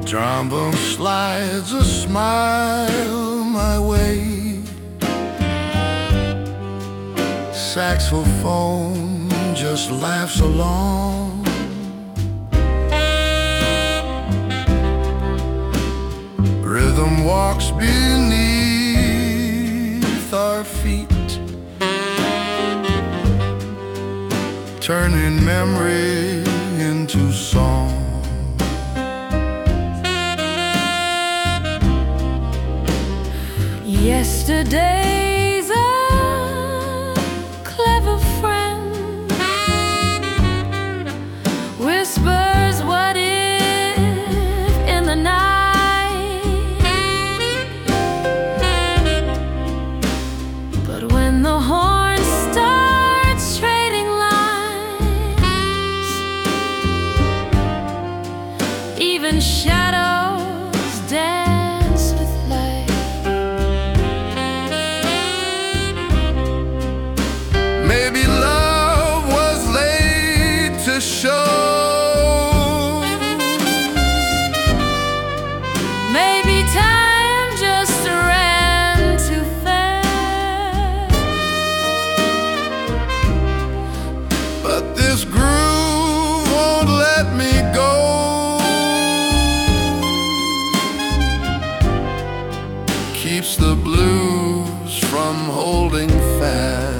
Trombone slides a smile my way. Saxophone just laughs along. Rhythm walks beneath our feet, turning memory into song. Yesterday's a clever friend, whispers what if in the night. But when the horn starts trading lines, even shadows dance with light. Maybe love was late to show. Maybe time just ran too fast. But this groove won't let me go. Keeps the blues from holding fast.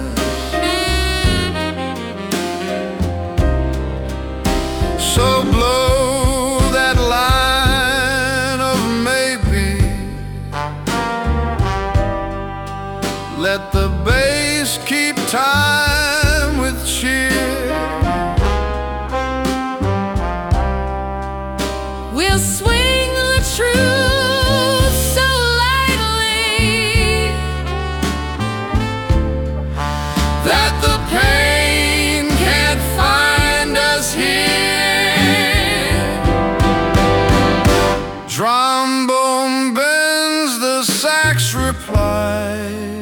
So blow that line of maybe. Let the bass keep time with cheer. We'll swing the truth so lightly That the pain can't find us here. Trombone bends, the sax replies,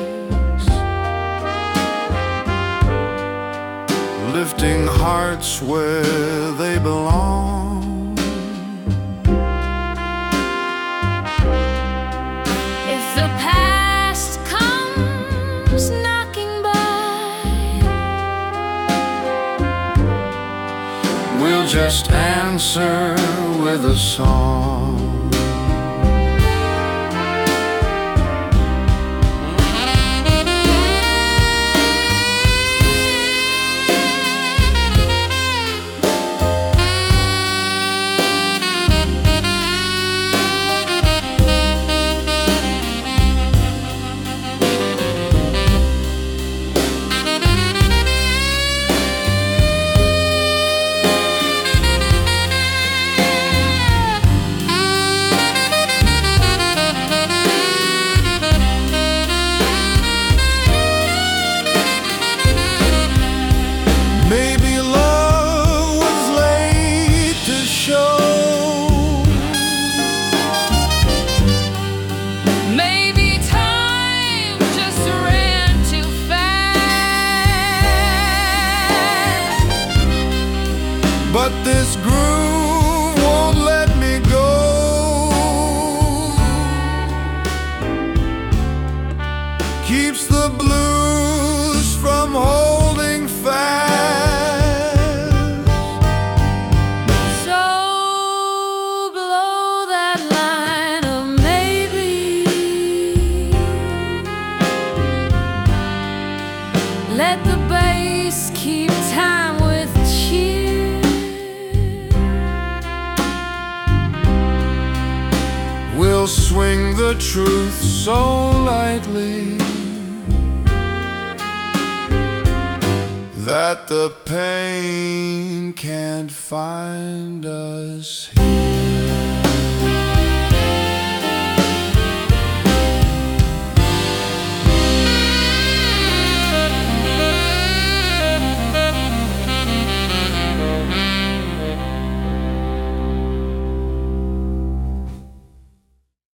lifting hearts where they belong. if the past comes knocking by. We'll just answer with a song. Maybe love was late to show. Maybe time just ran too fast. But this groove won't let me go. Keeps the blues from holding fast. So blow that line of maybe. Let the bass keep time with cheer. We'll swing the truth so lightly that the pain can't find us here.